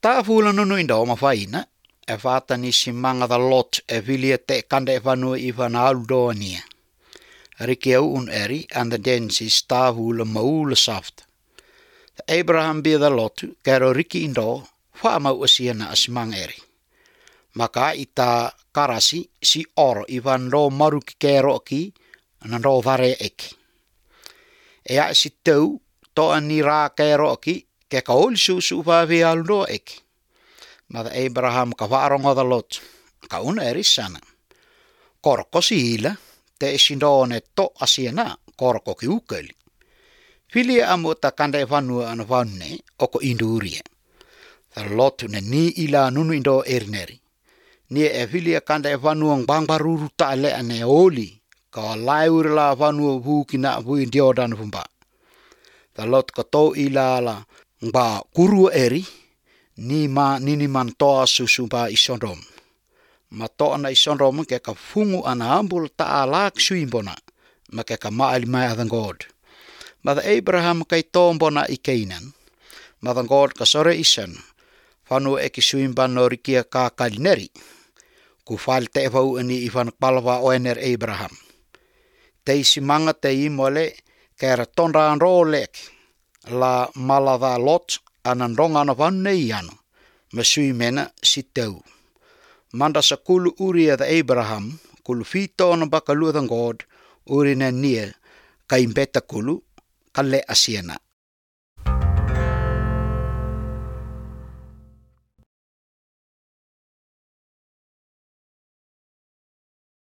Tafuula nunu inda o mafaina, e whata ni si manga the lot e vilia te kanda e whanua I whanaaludoa nia. Riki au un eri, and the densis tafuula maula saft. Abraham be the lotu, kero riki indo, whaamau asiana asimang eri. Maka ita karasi si oro iwan ro maruki kero ki, nando vare eki. Ea si tau, toa ni ra kero ki, ke ka ol su vavi aludo eki. Mada Abraham ka waarongo the lot, ka un eri sana. Korko si hila, te isindone to asiana, korko ki ukeli. Filia amu ta kanda e vanua ana vanne, oko induria. The lot ne ni ila nunu indo erineri. Ni e filia kanda e vanua ngbangaruru ta le ane oli, ka laiur la vanua vuki na vui diodan vumba. The lot ka to ila la ngba kuru eri, ni man toa susuba isondom. Ma toa na isondom ke ka fungu ana ambul ta alak suimbona, ma ke ka maali mai athan God. Ma the Abraham kai tombona I Canaan, ma the God ka sore isan, whanu eki suimban no rikia ka kalineri, ku whal te vau ani Ivan palwa oener Abraham. Te isimanga te imole, kera tonra anro lek, la malava lot, anandonga na vanne iano, ma suimena si tau. Manda sa kulu uria the Abraham, kulu fito na bakalu the God, urina nia, ka imbeta kulu, kale asiana.